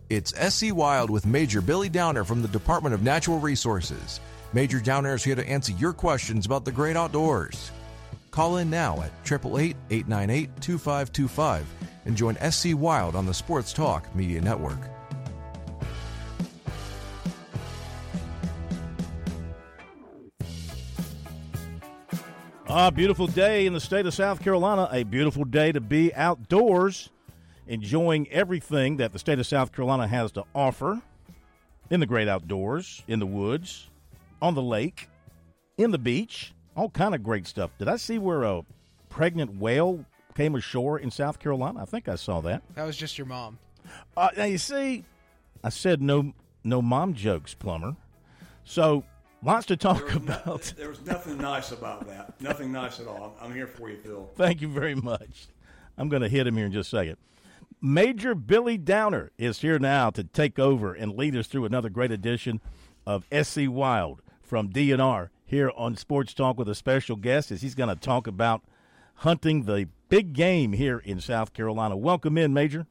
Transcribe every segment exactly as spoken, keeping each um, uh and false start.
It's S C Wild with Major Billy Downer from the Department of Natural Resources. Major Downer is here to answer your questions about the great outdoors. Call in now at eight eight eight, eight nine eight, two five two five and join S C Wild on the Sports Talk Media Network. A beautiful day in the state of South Carolina, a beautiful day to be outdoors, enjoying everything that the state of South Carolina has to offer in the great outdoors, in the woods, on the lake, in the beach, all kind of great stuff. Did I see where a pregnant whale came ashore in South Carolina? I think I saw that. That was just your mom. Uh, now, you see, I said no no mom jokes, Plummer. So, lots to talk there about. No, there was nothing nice about that. Nothing nice at all. I'm, I'm here for you, Phil. Thank you very much. I'm going to hit him here in just a second. Major Billy Downer is here now to take over and lead us through another great edition of S C Wild from D N R here on Sports Talk with a special guest as he's going to talk about hunting the big game here in South Carolina. Welcome in, Major.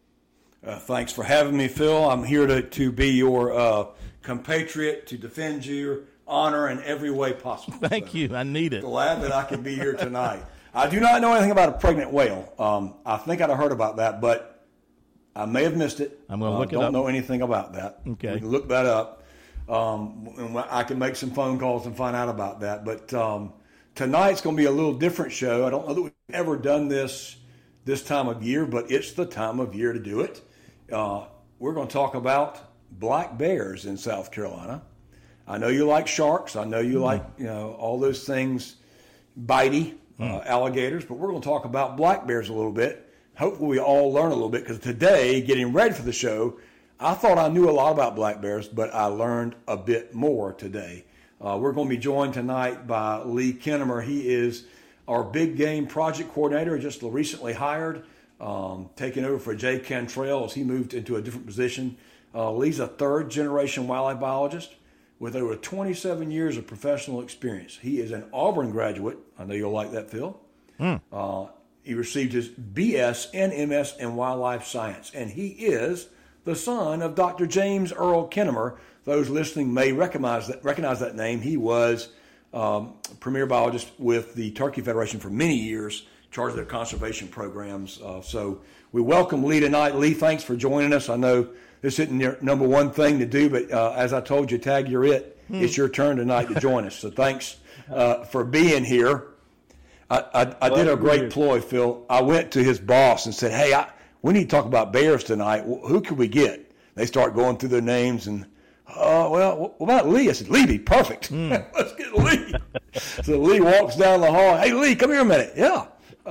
Uh, thanks for having me, Phil. I'm here to, to be your uh, compatriot, to defend your honor in every way possible. Thank so you. I need it. Glad that I can be here tonight. I do not know anything about a pregnant whale. Um, I think I'd have heard about that, but I may have missed it. I'm going to uh, look it up. up. Don't know anything about that. Okay. We can look that up. Um, and I can make some phone calls and find out about that. But um, tonight's going to be a little different show. I don't know that we've ever done this this time of year, but it's the time of year to do it. Uh, we're going to talk about black bears in South Carolina. I know you like sharks. I know you mm. like you know all those things, bitey. Uh, alligators, but we're going to talk about black bears a little bit. Hopefully we all learn a little bit, because today, getting ready for the show, I thought I knew a lot about black bears, but I learned a bit more today. Uh, we're going to be joined tonight by Lee Kinnemer. He is our big game project coordinator, just recently hired, um, taking over for Jay Cantrell as he moved into a different position. Uh, Lee's a third-generation wildlife biologist with over twenty-seven years of professional experience. He is an Auburn graduate. I know you'll like that, Phil. Mm. Uh, he received his B S and M S in wildlife science, and he is the son of Doctor James Earl Kinnemer. Those listening may recognize that, recognize that name. He was um, premier biologist with the Turkey Federation for many years, in charge of their conservation programs. Uh, so we welcome Lee tonight. Lee, thanks for joining us. I know this isn't your number one thing to do, but uh, as I told you, Tag, you're it. Hmm. It's your turn tonight to join us. So thanks uh, for being here. I, I, I did a great ploy, Phil. I went to his boss and said, hey, I, we need to talk about bears tonight. Who can we get? They start going through their names, and, uh, well, what about Lee? I said, Lee, be perfect. Hmm. Let's get Lee. So Lee walks down the hall. Hey, Lee, come here a minute. Yeah.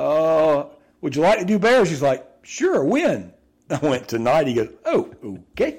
Uh, would you like to do bears? He's like, sure, when? I went tonight. He goes, oh, okay.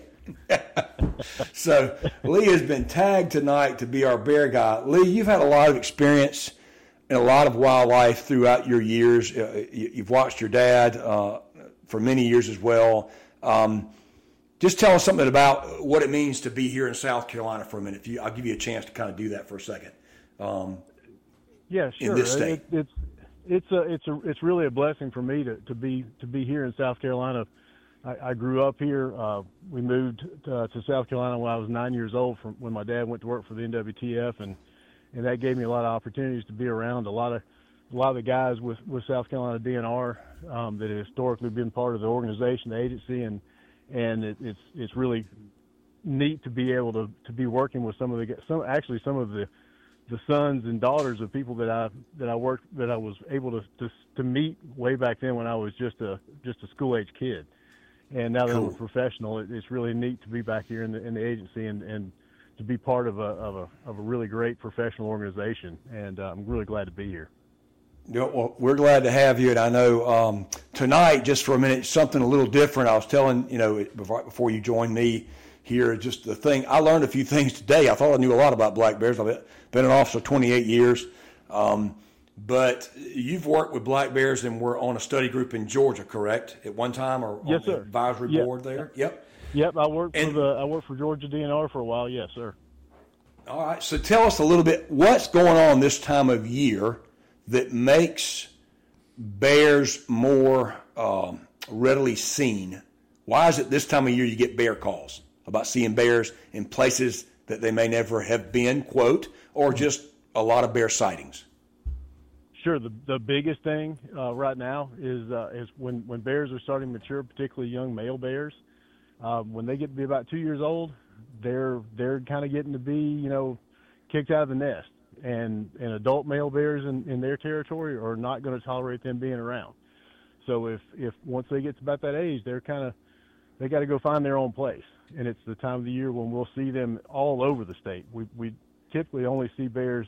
So Lee has been tagged tonight to be our bear guy. Lee, you've had a lot of experience in a lot of wildlife throughout your years. Uh, you've watched your dad uh, for many years as well. Um, just tell us something about what it means to be here in South Carolina for a minute. If you, I'll give you a chance to kind of do that for a second. Um, yeah, sure. In this state. It, it's it's a it's a it's really a blessing for me to, to be to be here in South Carolina. I, I grew up here. Uh, we moved to, to South Carolina when I was nine years old, from when my dad went to work for the N W T F, and, and that gave me a lot of opportunities to be around a lot of a lot of the guys with, with South Carolina D N R um, that have historically been part of the organization, the agency, and and it, it's it's really neat to be able to, to be working with some of the some actually some of the the sons and daughters of people that I that I worked that I was able to, to to meet way back then when I was just a just a school age kid. And now that cool. I'm a professional, it, it's really neat to be back here in the in the agency and, and to be part of a of a of a really great professional organization. And uh, I'm really glad to be here. Yeah, well, we're glad to have you. And I know um, tonight, just for a minute, something a little different. I was telling you know before, before you joined me here, just the thing I learned a few things today. I thought I knew a lot about black bears. I've been an officer twenty-eight years. Um, But you've worked with black bears and were on a study group in Georgia, correct? At one time, or yes, on sir. the advisory yep. board there? Yep. Yep. I worked and, for the I worked for Georgia D N R for a while. Yes, sir. All right. So tell us a little bit what's going on this time of year that makes bears more um, readily seen Why is it this time of year you get bear calls about seeing bears in places that they may never have been, quote, or just a lot of bear sightings? Sure. The the biggest thing uh, right now is uh, is when, when bears are starting to mature, particularly young male bears. Uh, when they get to be about two years old, they're they're kind of getting to be, you know, kicked out of the nest. And, and adult male bears in, in their territory are not going to tolerate them being around. So if, if once they get to about that age, they're kind of they got to go find their own place. And it's the time of the year when we'll see them all over the state. We we typically only see bears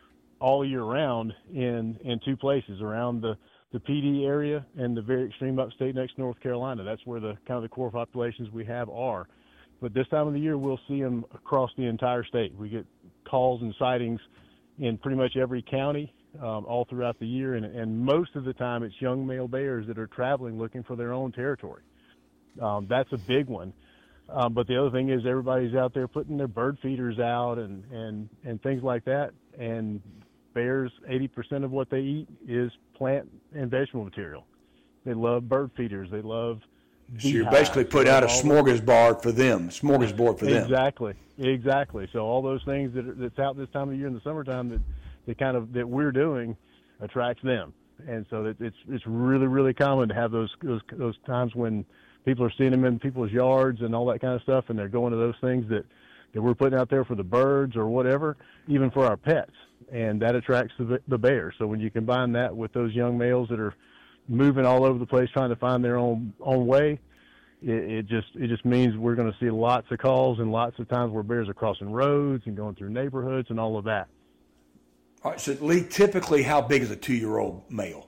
all year round in, in two places, around the, the P D area and the very extreme upstate next to North Carolina. That's where the kind of the core populations we have are. But this time of the year, we'll see them across the entire state. We get calls and sightings in pretty much every county um, all throughout the year. And, and most of the time, it's young male bears that are traveling looking for their own territory. Um, that's a big one. Um, but the other thing is everybody's out there putting their bird feeders out and, and, and things like that. And bears, eighty percent of what they eat is plant and vegetable material. They love bird feeders. They love So you're basically putting out a smorgasbord for them, smorgasbord for them. Exactly, exactly. So all those things that are, that's out this time of year in the summertime that, that kind of that we're doing attracts them. And so it, it's it's really, really common to have those, those those times when people are seeing them in people's yards and all that kind of stuff, and they're going to those things that, that we're putting out there for the birds or whatever, even for our pets. And that attracts the, the bears. So when you combine that with those young males that are moving all over the place trying to find their own own way, it, it just it just means we're going to see lots of calls and lots of times where bears are crossing roads and going through neighborhoods and all of that. All right, so Lee, typically how big is a two-year-old male?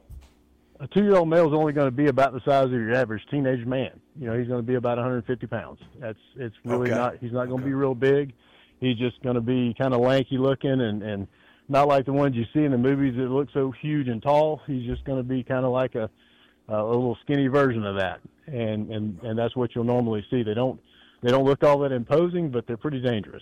A two-year-old male is only going to be about the size of your average teenage man. You know, he's going to be about one hundred fifty pounds. That's it's really okay. not. He's not going okay. to be real big. He's just going to be kind of lanky looking and and not like the ones you see in the movies that look so huge and tall. He's just going to be kind of like a a little skinny version of that, and and and that's what you'll normally see. They don't they don't look all that imposing, but they're pretty dangerous.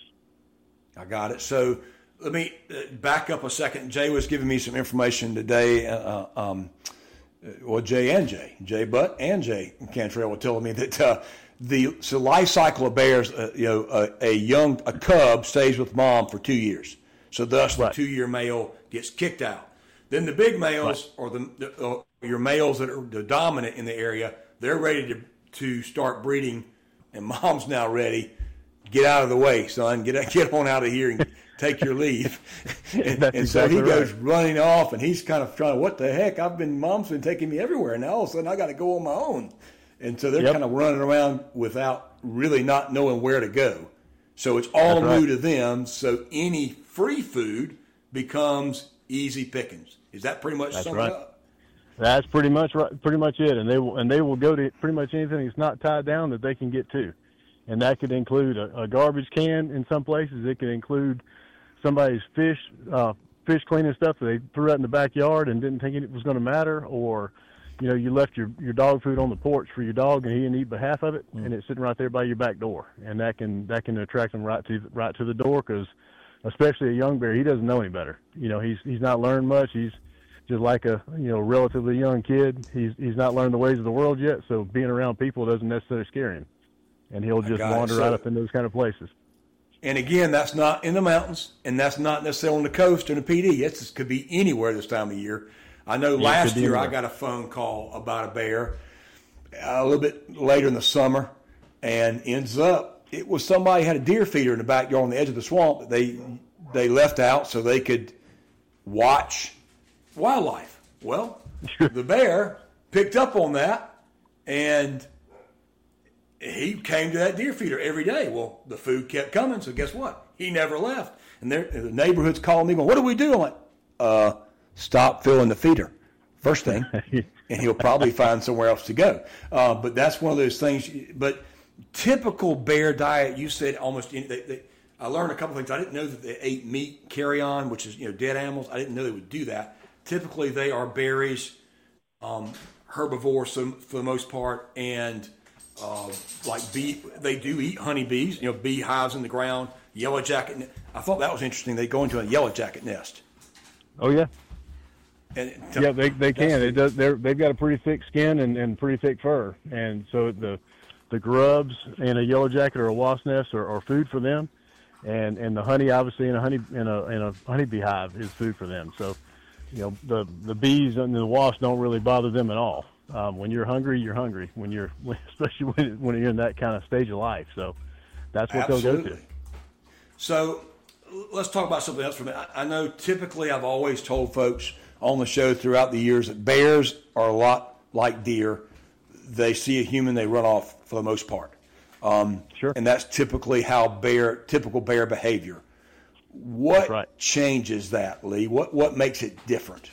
I got it. So let me back up a second. Jay was giving me some information today. Uh, um, well, Jay and Jay, Jay Butt and Jay Cantrell were telling me that uh, the so life cycle of bears, uh, you know, a, a young a cub stays with mom for two years. So thus the right. two-year male gets kicked out. Then the big males, right. or the, the uh, your males that are the dominant in the area, they're ready to to start breeding, and mom's now ready. Get out of the way, son. Get get on out of here and take your leave. and, and so exactly he goes right. running off, and he's kind of trying, what the heck? I've been, mom's been taking me everywhere, and now all of a sudden I got to go on my own. And so they're yep. kind of running around without really not knowing where to go. So it's all That's new right. to them. So any free food becomes easy pickings. Is that pretty much That's summed right. up? That's pretty much right, pretty much it. And they will and they will go to pretty much anything that's not tied down that they can get to, and that could include a, a garbage can in some places. It could include somebody's fish uh, fish cleaning stuff that they threw out in the backyard and didn't think it was going to matter, or you know, you left your, your dog food on the porch for your dog and he didn't eat but half of it, mm. and it's sitting right there by your back door, and that can that can attract them right to right to the door, because especially a young bear, he doesn't know any better. You know, he's he's not learned much. He's just like a you know relatively young kid. He's he's not learned the ways of the world yet, so being around people doesn't necessarily scare him, and he'll just wander so, right up in those kind of places. And again, that's not in the mountains, and that's not necessarily on the coast or the P D. It could be anywhere this time of year. I know yeah, last year I got a phone call about a bear a little bit later in the summer, and ends up it was somebody had a deer feeder in the backyard on the edge of the swamp that they they left out so they could watch wildlife. Well, the bear picked up on that, and he came to that deer feeder every day. Well, the food kept coming, so guess what? He never left. And the neighborhood's calling me, going, what do we do? I'm like, uh, stop filling the feeder, first thing, and he'll probably find somewhere else to go. Uh, but that's one of those things. But typical bear diet, you said almost – they, they, I learned a couple things. I didn't know that they ate meat carrion, which is you know dead animals. I didn't know they would do that. Typically, they are berries, um, herbivores so, for the most part, and uh, like bee. They do eat honeybees, you know, beehives in the ground, yellow jacket. I thought that was interesting. They go into a yellow jacket nest. Oh yeah, and yeah, they they can. It does. They're they've got a pretty thick skin and, and pretty thick fur, and so the the grubs in a yellow jacket or a wasp nest are, are food for them, and, and the honey obviously in a honey in a in a honeybee hive is food for them. So, you know, the the bees and the wasps don't really bother them at all. Um, when you're hungry, you're hungry. When you're especially when when you're in that kind of stage of life. So that's what Absolutely. they'll go to. So let's talk about something else for a minute. I know typically I've always told folks on the show throughout the years that bears are a lot like deer. They see a human, they run off for the most part. Um, sure. And that's typically how bear, typical bear behavior. What right. changes that, Lee? What what makes it different?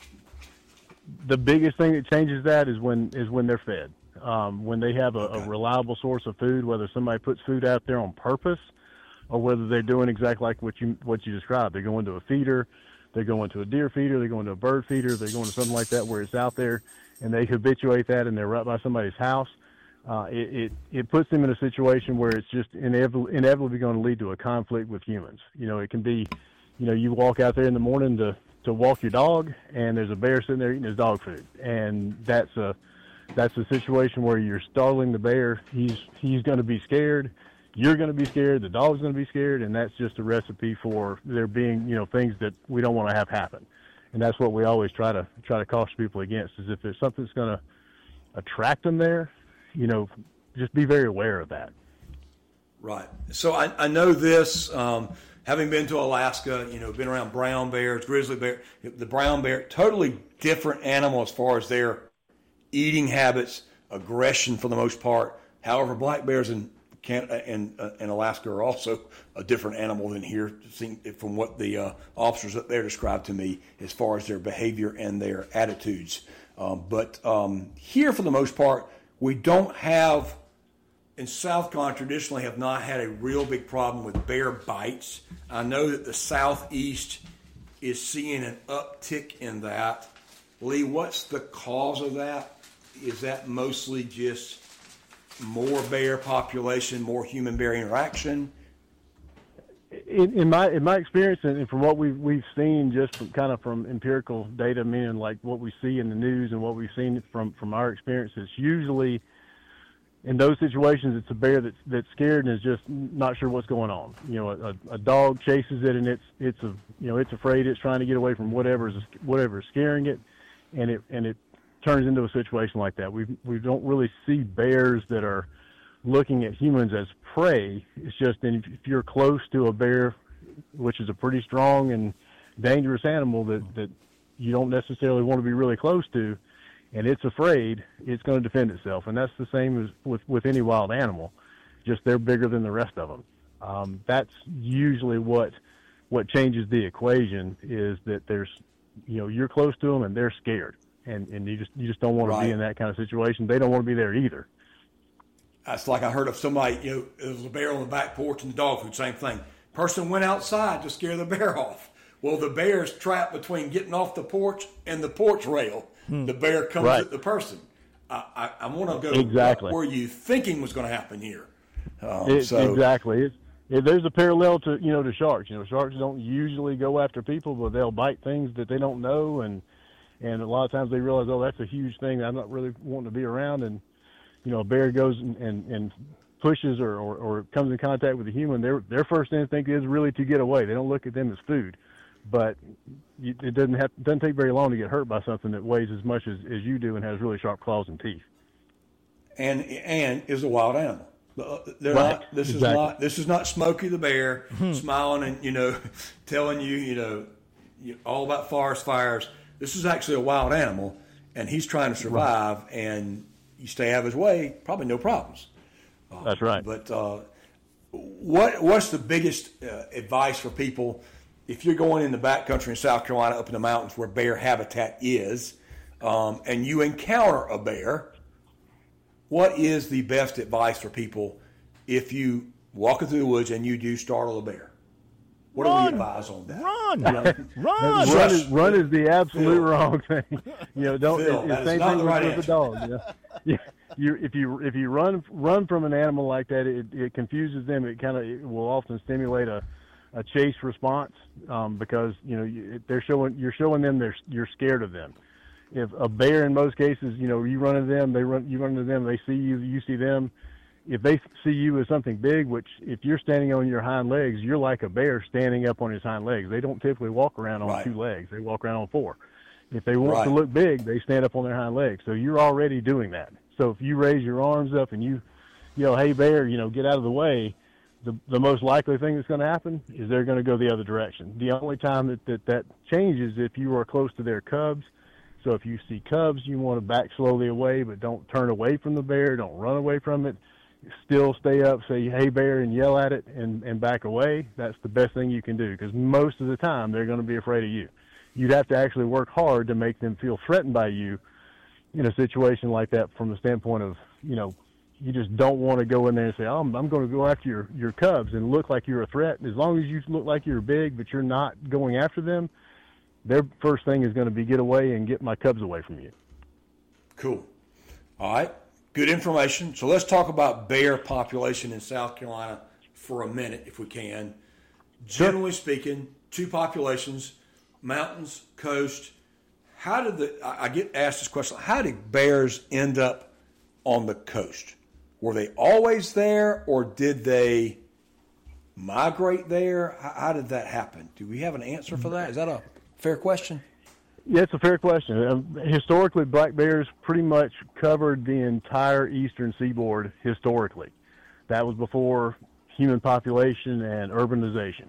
The biggest thing that changes that is when is when they're fed. Um, when they have a, okay. a reliable source of food, whether somebody puts food out there on purpose, or whether they're doing exactly like what you what you described. They're going to a feeder, they're going to a deer feeder, they're going to a bird feeder, they're going to something like that where it's out there, and they habituate that, and they're right by somebody's house. Uh, it, it it puts them in a situation where it's just inevitably, inevitably going to lead to a conflict with humans. You know, it can be, you know, you walk out there in the morning to, to walk your dog, and there's a bear sitting there eating his dog food, and that's a that's a situation where you're startling the bear. He's he's going to be scared. You're going to be scared. The dog's going to be scared, and that's just a recipe for there being, you know, things that we don't want to have happen. And that's what we always try to try to caution people against, is if there's something that's going to attract them there, you know, just be very aware of that. Right. So I, I know this, um, having been to Alaska, you know, been around brown bears, grizzly bear, the brown bear, totally different animal as far as their eating habits, aggression for the most part. However, black bears in Canada and uh, in Alaska are also a different animal than here, from what the uh, officers up there described to me as far as their behavior and their attitudes. Um, but um, here, for the most part, we don't have, in South Carolina, traditionally have not had a real big problem with bear bites. I know that the Southeast is seeing an uptick in that. Lee, what's the cause of that? Is that mostly just more bear population, more human-bear interaction? In, in my in my experience, and from what we've we've seen, just from, kind of from empirical data, meaning like what we see in the news and what we've seen from, from our experience, it's usually in those situations it's a bear that's that's scared and is just not sure what's going on. You know, a, a dog chases it and it's it's a you know it's afraid, it's trying to get away from whatever's whatever's scaring it, and it and it turns into a situation like that. We we don't really see bears that are looking at humans as prey. It's just if you're close to a bear, which is a pretty strong and dangerous animal that, that you don't necessarily want to be really close to, and it's afraid, it's going to defend itself. And that's the same as with, with any wild animal, just they're bigger than the rest of them. Um, that's usually what what changes the equation, is that there's, you know, you're close to them and they're scared. And, and you just you just don't want right. to be in that kind of situation. They don't want to be there either. That's like I heard of somebody, you know, there was a bear on the back porch and the dog food, same thing. Person went outside to scare the bear off. Well, the bear's trapped between getting off the porch and the porch rail. Hmm. The bear comes right. at the person. I, I, I want to go exactly. what were you thinking was going to happen here? Um, it, so. Exactly. It's, it, there's a parallel to, you know, to sharks. You know, sharks don't usually go after people, but they'll bite things that they don't know. And, and a lot of times they realize, oh, that's a huge thing I'm not really wanting to be around. And, you know, a bear goes and, and, and pushes or, or, or comes in contact with a human, their their first instinct is really to get away. They don't look at them as food. But it doesn't have doesn't take very long to get hurt by something that weighs as much as, as you do and has really sharp claws and teeth. And and is a wild animal. They're right. not, this exactly. is not this is not Smokey the Bear hmm. smiling and, you know, telling you, you know, all about forest fires. This is actually a wild animal, and he's trying to survive, right. and you stay out of his way, probably no problems. Uh, That's right. But uh, what what's the biggest uh, advice for people if you're going in the backcountry in South Carolina, up in the mountains where bear habitat is, um, and you encounter a bear? What is the best advice for people if you walk through the woods and you do startle a bear? What run, do we advise on that? Run, run, run. Run is, run is the absolute Phil. wrong thing. You know, don't. Phil, It's the same thing right with, with the dog. You know? Yeah, you if you if you run run from an animal like that, it, it confuses them. It kind of it will often stimulate a, a chase response um, because you know you, they're showing you're showing them they're you're scared of them. If a bear, in most cases, you know, you run into them, they run, you run into them, they see you, you see them. if they see you as something big, which if you're standing on your hind legs, you're like a bear standing up on his hind legs. They don't typically walk around on right. two legs. They walk around on four. If they want right. to look big, they stand up on their hind legs. So you're already doing that. So if you raise your arms up and you yell, "Hey, bear, you know, get out of the way," the the most likely thing that's going to happen is they're going to go the other direction. The only time that, that that changes if you are close to their cubs. So if you see cubs, you want to back slowly away, but don't turn away from the bear. Don't run away from it. Still stay up, say, "Hey, bear," and yell at it and, and back away. That's the best thing you can do, because most of the time they're going to be afraid of you. You'd have to actually work hard to make them feel threatened by you in a situation like that, from the standpoint of, you know, you just don't want to go in there and say, "Oh, I'm, I'm going to go after your, your cubs," and look like you're a threat. As long as you look like you're big, but you're not going after them, their first thing is going to be get away and get my cubs away from you. Cool. All right. Good information. So let's talk about bear population in South Carolina for a minute, if we can. Generally speaking, two populations, mountains, coast. How did the, I get asked this question, how did bears end up on the coast? Were they always there, or did they migrate there? How, how did that happen? Do we have an answer for that? Is that a fair question? Yeah, it's a fair question. Um, historically, black bears pretty much covered the entire eastern seaboard historically. That was before human population and urbanization.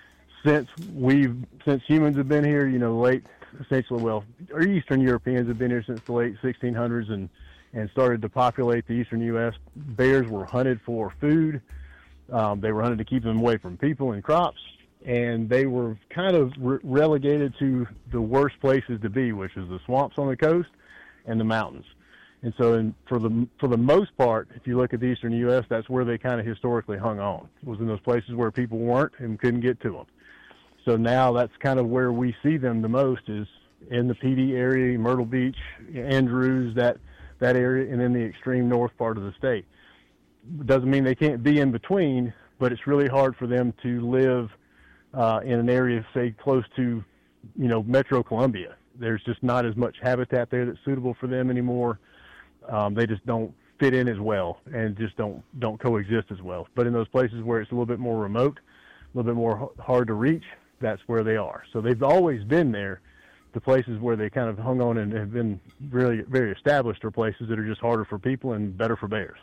Since we've, since humans have been here, you know, late, essentially, well, our Eastern Europeans have been here since the late sixteen hundreds and, and started to populate the eastern U S. Bears were hunted for food. Um, they were hunted to keep them away from people and crops. And they were kind of re- relegated to the worst places to be, which is the swamps on the coast and the mountains. And so in, for the for the most part, if you look at the eastern U S, that's where they kind of historically hung on, was in those places where people weren't and couldn't get to them. So now that's kind of where we see them the most, is in the P D area, Myrtle Beach, Andrews, that, that area, and then the extreme north part of the state. Doesn't mean they can't be in between, but it's really hard for them to live Uh, in an area, say, close to, you know, Metro Columbia. There's just not as much habitat there that's suitable for them anymore. Um, they just don't fit in as well and just don't don't coexist as well. But in those places where it's a little bit more remote, a little bit more hard to reach, that's where they are. So they've always been there. The places where they kind of hung on and have been really very established are places that are just harder for people and better for bears.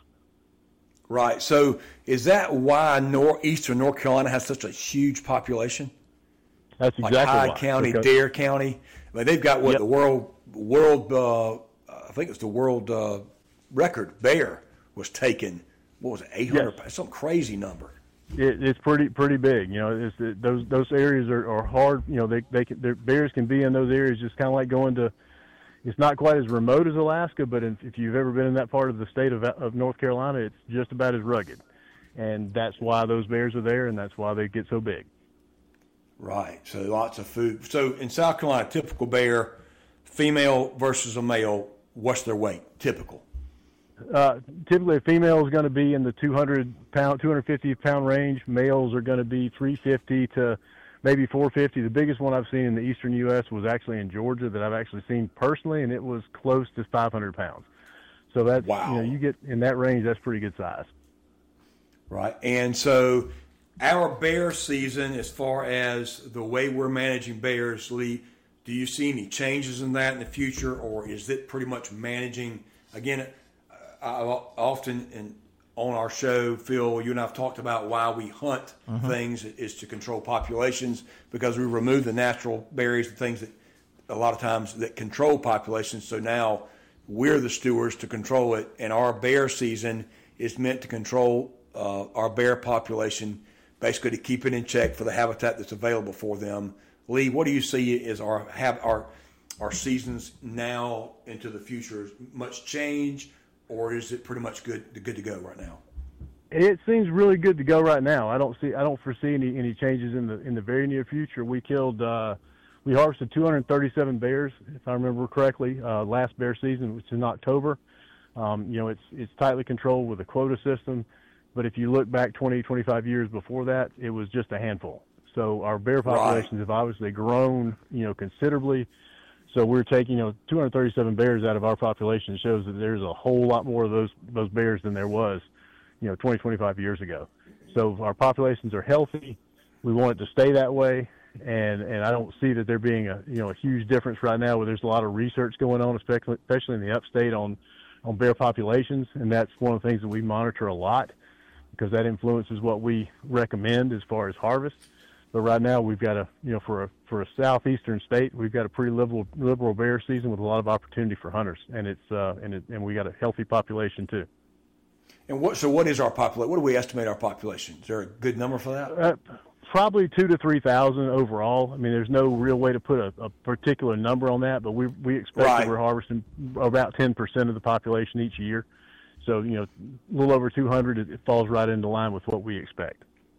Right. So is that why North, Eastern North Carolina has such a huge population? That's exactly like Hyde why. County, Because, Dare County. I mean, they've got what yep. the world world uh, I think it's the world uh, record. Bear was taken. What was it? Eight hundred. Yes. Some crazy number. It, it's pretty pretty big. You know, it's, it, those those areas are, are hard. You know, they they can, bears can be in those areas, just kind of like going to. It's not quite as remote as Alaska, but if you've ever been in that part of the state of, of North Carolina, it's just about as rugged. And that's why those bears are there, and that's why they get so big. Right. So lots of food. So in South Carolina, typical bear, female versus a male, what's their weight? Typical. Uh, typically, a female is going to be in the two hundred pound, two hundred fifty pound range. Males are going to be three fifty to maybe four fifty. The biggest one I've seen in the eastern U S was actually in Georgia that I've actually seen personally, and it was close to five hundred pounds. So that's, wow. you know, you get in that range, that's pretty good size. Right. And so our bear season, as far as the way we're managing bears, Lee, do you see any changes in that in the future, or is it pretty much managing? Again, I often in, on our show, Phil, you and I have talked about why we hunt mm-hmm. things is to control populations, because we remove the natural barriers, the things that a lot of times that control populations. So now we're the stewards to control it, and our bear season is meant to control uh, our bear population, basically to keep it in check for the habitat that's available for them. Lee, what do you see is our have our our seasons now into the future? Much change, or is it pretty much good good to go right now? It seems really good to go right now. I don't see I don't foresee any, any changes in the in the very near future. We killed uh, we harvested two hundred thirty-seven bears, if I remember correctly, uh, last bear season, which is in October. Um, you know, it's it's tightly controlled with a quota system, but if you look back twenty, twenty-five years before that, it was just a handful. So our bear populations right. have obviously grown, you know, considerably. So we're taking, you know, two hundred thirty-seven bears out of our population shows that there's a whole lot more of those those bears than there was, you know, twenty, twenty-five years ago. So our populations are healthy. We want it to stay that way. And, and I don't see that there being a, you know, a huge difference right now where there's a lot of research going on, especially, especially in the upstate on, on bear populations. And that's one of the things that we monitor a lot because that influences what we recommend as far as harvest. But right now we've got a, you know, for a, for a southeastern state, we've got a pretty liberal, liberal bear season with a lot of opportunity for hunters. And it's, uh, and it, and we got a healthy population too. And what, so what is our population? What do we estimate our population? Is there a good number for that? Uh, Probably two to three thousand overall. I mean, there's no real way to put a, a particular number on that, but we we expect right. that we're harvesting about ten percent of the population each year. So, you know, a little over two hundred, it, it falls right into line with what we expect.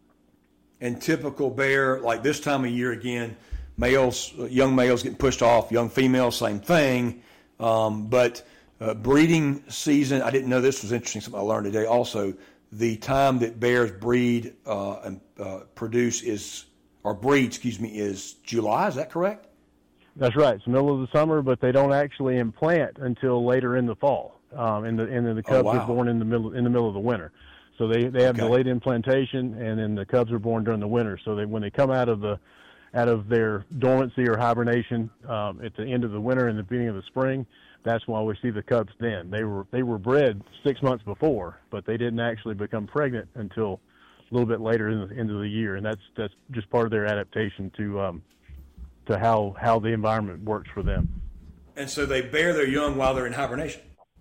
And typical bear, like this time of year again, males, young males getting pushed off, young females, same thing. Um, but uh, breeding season, I didn't know this was interesting. Something I learned today also. The time that bears breed uh, and uh, produce is, or breed, excuse me, is July. Is that correct? That's right. It's the middle of the summer, but they don't actually implant until later in the fall. Um, and the and then the cubs oh, wow. are born in the middle in the middle of the winter. So they, they have okay. delayed implantation, and then the cubs are born during the winter. So they when they come out of the out of their dormancy or hibernation um, at the end of the winter and the beginning of the spring. That's why we see the cubs then. They were they were bred six months before, but they didn't actually become pregnant until a little bit later in the end of the year, and that's that's just part of their adaptation to um, to how how the environment works for them. And so they bear their young while they're in hibernation.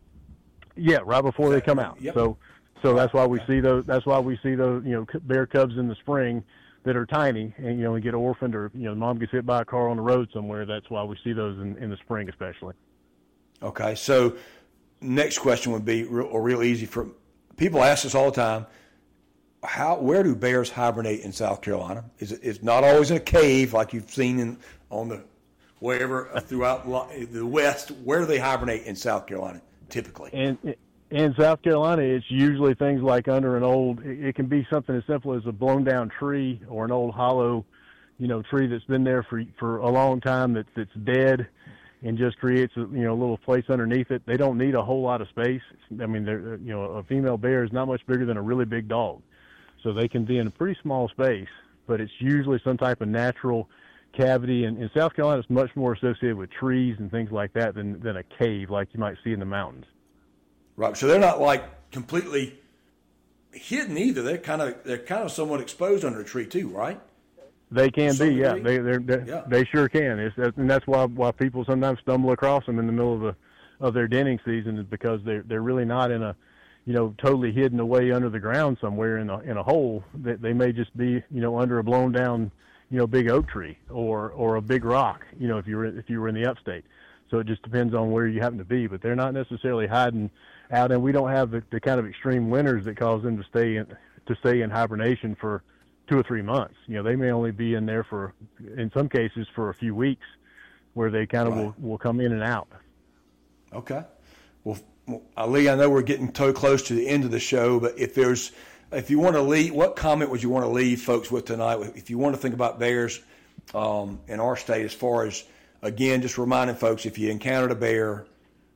Yeah, right before they come out. Yep. So so that's why we see those. That's why we see those you know bear cubs in the spring that are tiny and you know and get orphaned or you know mom gets hit by a car on the road somewhere. That's why we see those in, in the spring especially. Okay, so next question would be real, or real easy for people ask us all the time. How where do bears hibernate in South Carolina? Is it it's not always in a cave like you've seen in on the wherever throughout the West? Where do they hibernate in South Carolina typically? And in South Carolina, it's usually things like under an old. It can be something as simple as a blown down tree or an old hollow, you know, tree that's been there for for a long time that that's dead. And just creates a you know a little place underneath it. They don't need a whole lot of space. I mean, they're you know a female bear is not much bigger than a really big dog, so they can be in a pretty small space. But it's usually some type of natural cavity. And in South Carolina, it's much more associated with trees and things like that than than a cave like you might see in the mountains. Right. So they're not like completely hidden either. They're kind of they're kind of somewhat exposed under a tree too, right? They can be, yeah. They they're, they're, yeah. They sure can. It's, and that's why why people sometimes stumble across them in the middle of the of their denning season is because they're they're really not in a, you know, totally hidden away under the ground somewhere in a in a hole. They, they may just be, you know, under a blown down, you know, big oak tree or or a big rock. You know, if you were if you were in the upstate. So it just depends on where you happen to be. But they're not necessarily hiding out, and we don't have the, the kind of extreme winters that cause them to stay in to stay in hibernation for two or three months. You know, they may only be in there for, in some cases, for a few weeks, where they kind of right. will, will come in and out. Okay. Well, Ali, I know we're getting so close to the end of the show, but if there's, if you want to leave, what comment would you want to leave folks with tonight? If you want to think about bears um, in our state, as far as, again, just reminding folks, if you encountered a bear,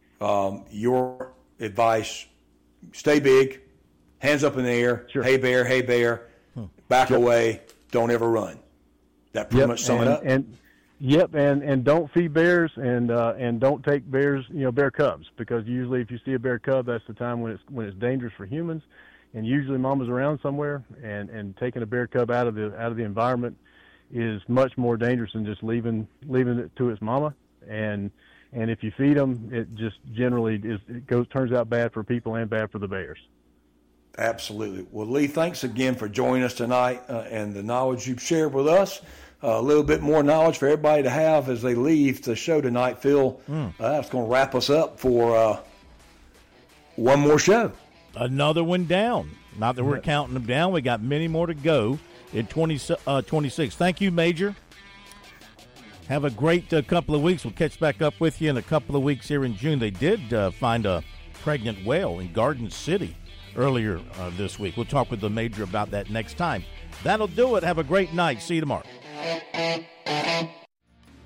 um, your advice, stay big, hands up in the air, sure. hey bear, hey bear, back yep. away, don't ever run. That pretty yep. much sum and, it up? And, yep, and, and don't feed bears and uh, and don't take bears, you know, bear cubs, because usually if you see a bear cub, that's the time when it's when it's dangerous for humans, and usually mama's around somewhere, and, and taking a bear cub out of the out of the environment is much more dangerous than just leaving leaving it to its mama. And and if you feed them, it just generally is it goes turns out bad for people and bad for the bears. Absolutely. Well, Lee, thanks again for joining us tonight uh, and the knowledge you've shared with us. Uh, a little bit more knowledge for everybody to have as they leave the show tonight. Phil, mm. uh, that's going to wrap us up for uh, one more show. Another one down. Not that we're yeah. counting them down. We got many more to go in twenty, uh, twenty-six. Thank you, Major. Have a great uh, couple of weeks. We'll catch back up with you in a couple of weeks here in June. They did uh, find a pregnant whale in Garden City earlier uh, this week. We'll talk with the Major about that next time. That'll do it. Have a great night. See you tomorrow.